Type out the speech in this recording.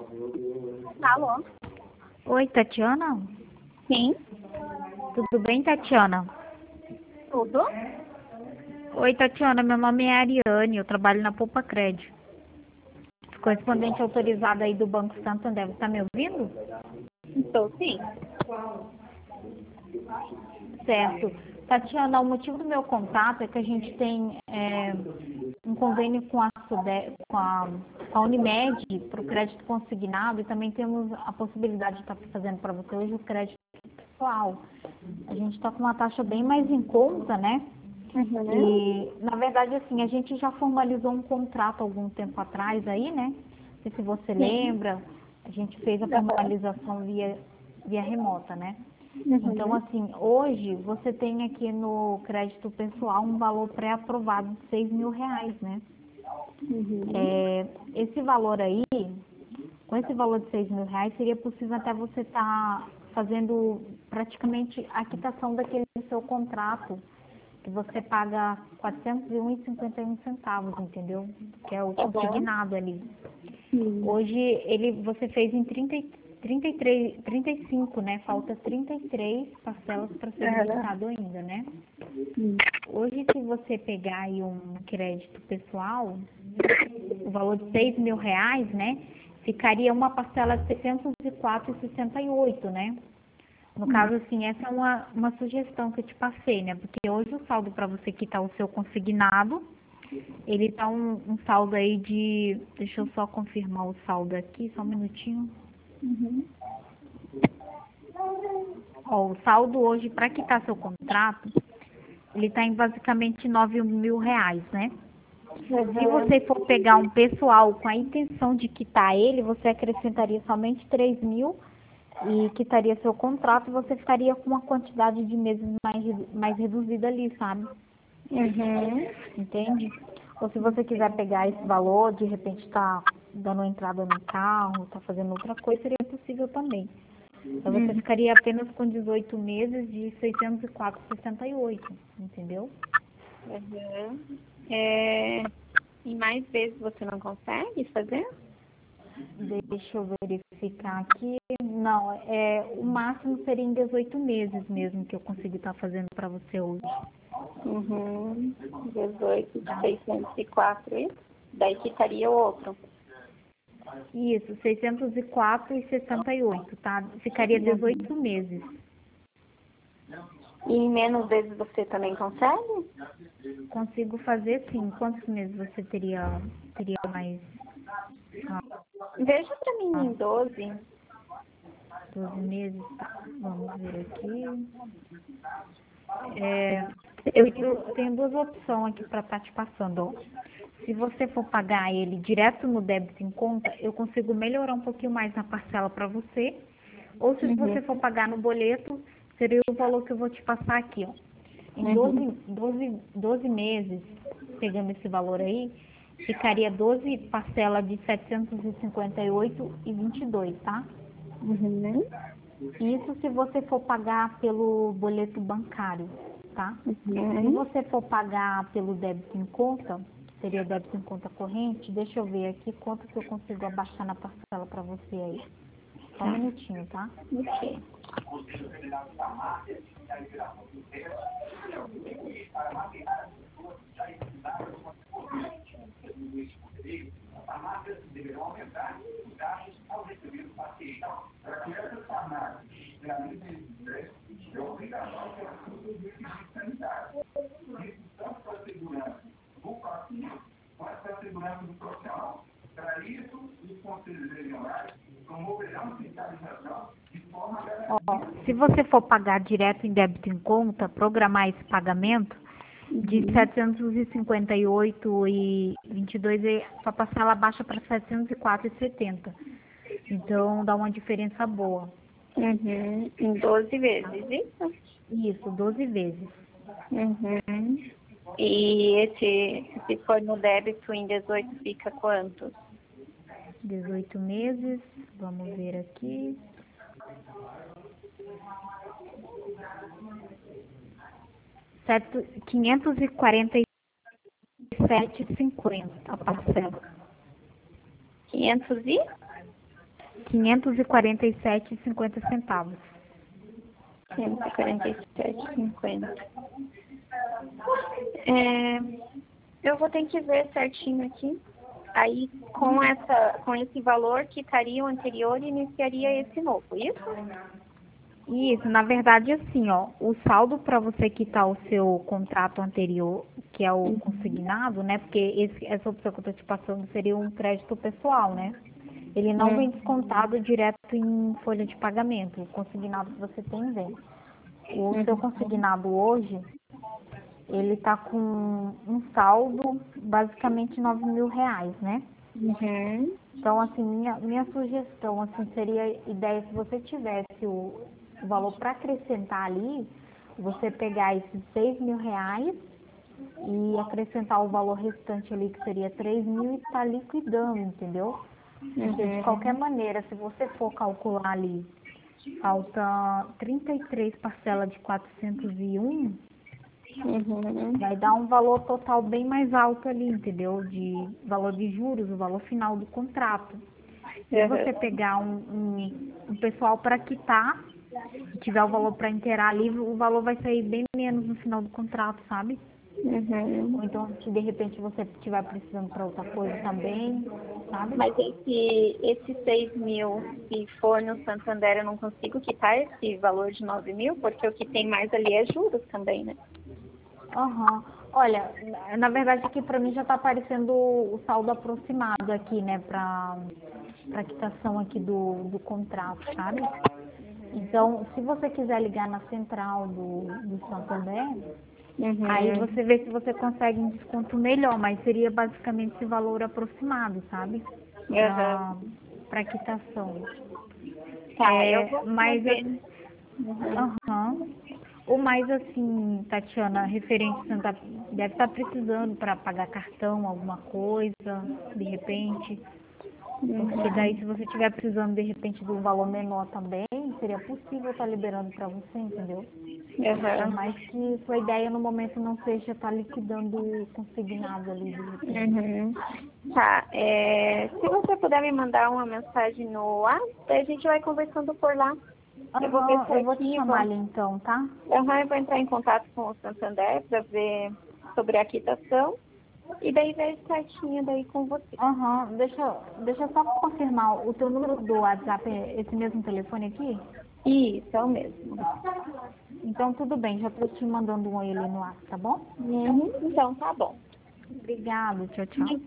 Alô? Oi, Tatiana? Sim, Tudo bem, Tatiana? tudo? Oi, Tatiana, meu nome é Ariane, eu trabalho na Poupa Crédito. Correspondente autorizada aí do Banco Santander, você está me ouvindo? Estou sim. Certo. Tatiana, o motivo do meu contato é que a gente tem um convênio com a Unimed para o crédito consignado e também temos a possibilidade de estar fazendo para você hoje o crédito pessoal. A gente está com uma taxa bem mais em conta, né? Uhum. E, na verdade, assim, a gente já formalizou um contrato há algum tempo atrás aí, né? Não sei se você Sim. lembra, a gente fez a Aham. formalização via remota, né? Então, Uhum. assim, hoje você tem aqui no crédito pessoal um valor pré-aprovado de R$ 6.000, né? Uhum. Esse valor aí, com esse valor de R$ 6.000, seria possível até você estar fazendo praticamente a quitação daquele seu contrato, que você paga R$ 401,51, entendeu? Que é o Tá bom? consignado ali. Sim. Hoje você fez em 35, né? Falta 33 parcelas para serem Aham. quitado ainda, né? Sim. Hoje, se você pegar aí um crédito pessoal, o valor de R$ 6.000, né? Ficaria uma parcela de 604,68, né? No caso, assim, essa é uma sugestão que eu te passei, né? Porque hoje o saldo para você quitar o seu consignado, ele tá um saldo aí de... Deixa eu só confirmar o saldo aqui, só um minutinho. Uhum. Ó, o saldo hoje para quitar seu contrato, ele tá em basicamente R$ 9.000, né? Se Uhum. você for pegar um pessoal com a intenção de quitar ele, você acrescentaria somente 3.000 e quitaria seu contrato e você ficaria com uma quantidade de meses mais reduzida ali, sabe? Uhum. Entende? Ou se você quiser pegar esse valor, de repente tá dando entrada no carro, tá fazendo outra coisa, seria possível também. Então você Uhum. ficaria apenas com 18 meses de 604,68, entendeu? Uhum. É... E mais vezes você não consegue fazer? Deixa eu verificar aqui. Não, o máximo seria em 18 meses mesmo que eu consegui estar fazendo para você hoje, Uhum. 18 de tá? 604, isso? Daí quitaria o outro. Isso, 604,68, tá? Ficaria Uhum. 18 meses. E menos vezes você também consegue? Consigo fazer sim. Quantos meses você teria mais? Veja pra mim Ah, em 12. 12 meses, tá? Vamos ver aqui. Eu tenho duas opções aqui para estar te passando, ó. Se você for pagar ele direto no débito em conta, eu consigo melhorar um pouquinho mais na parcela para você. Ou se Uhum. você for pagar no boleto, seria o valor que eu vou te passar aqui, ó. Em Uhum. 12 meses, pegando esse valor aí, ficaria 12 parcelas de 758,22, tá? Uhum. Isso se você for pagar pelo boleto bancário, tá? Se Uhum. você for pagar pelo débito em conta, seria débito em conta corrente, deixa eu ver aqui quanto que eu consigo abaixar na parcela para você aí. Só um Tá. minutinho, tá? Ok. Ó, se você for pagar direto em débito em conta, programar esse pagamento de Uhum. 758,22, sua parcela baixa para 704,70. Então dá uma diferença boa, Uhum. Em 12 tá? vezes, isso? Isso, 12 vezes. Uhum. E se for no débito em 18 fica quanto? 18 meses, vamos ver aqui. Certo, 547,50 a parcela. 500 e? 547,50 centavos. 547,50. Eu vou ter que ver certinho aqui. Aí, com esse valor, quitaria o anterior e iniciaria esse novo, isso? Isso, na verdade, assim, ó, o saldo para você quitar o seu contrato anterior, que é o consignado, né? Porque essa opção que eu tô te passando seria um crédito pessoal, né? Ele não vem descontado direto em folha de pagamento. O consignado que você tem vem. O seu consignado hoje, ele tá com um saldo basicamente R$ 9.000, né? Então, assim, minha sugestão, assim, seria ideia, se você tivesse o valor para acrescentar ali, você pegar esses R$ 6.000 e acrescentar o valor restante ali, que seria 3.000, e tá liquidando, entendeu? Porque, de qualquer maneira, se você for calcular ali, falta 33 parcelas de 401, vai dar um valor total bem mais alto ali, entendeu? De valor de juros, o valor final do contrato. Se você pegar um pessoal para quitar, e tiver o valor para inteirar ali, o valor vai sair bem menos no final do contrato, sabe? Ou então, se de repente você estiver precisando para outra coisa também, sabe? Mas esse 6.000, se for no Santander, eu não consigo quitar esse valor de 9.000, porque o que tem mais ali é juros também, né? Olha, na verdade aqui para mim já está aparecendo o saldo aproximado aqui, né, para quitação aqui do contrato, sabe? Então, se você quiser ligar na central do Santander, aí você vê se você consegue um desconto melhor, mas seria basicamente esse valor aproximado, sabe? Para quitação. Tá, eu vou Mas ver. O mais assim, Tatiana, referente, você deve estar precisando para pagar cartão, alguma coisa, de repente. Porque daí, se você estiver precisando, de repente, de um valor menor também, seria possível estar liberando para você, entendeu? Mas que sua ideia no momento não seja estar liquidando o consignado ali. De repente. Tá, se você puder me mandar uma mensagem no WhatsApp, a gente vai conversando por lá. Eu vou ver Eu vou te chamar ali então, tá? Eu vou entrar em contato com o Santander para ver sobre a quitação e daí ver certinho daí com você. Deixa eu só confirmar, o teu número do WhatsApp é esse mesmo telefone aqui? Isso, é o mesmo. Então tudo bem, já estou te mandando um oi ali no WhatsApp, tá bom? Então tá bom. Obrigada, tchau, tchau.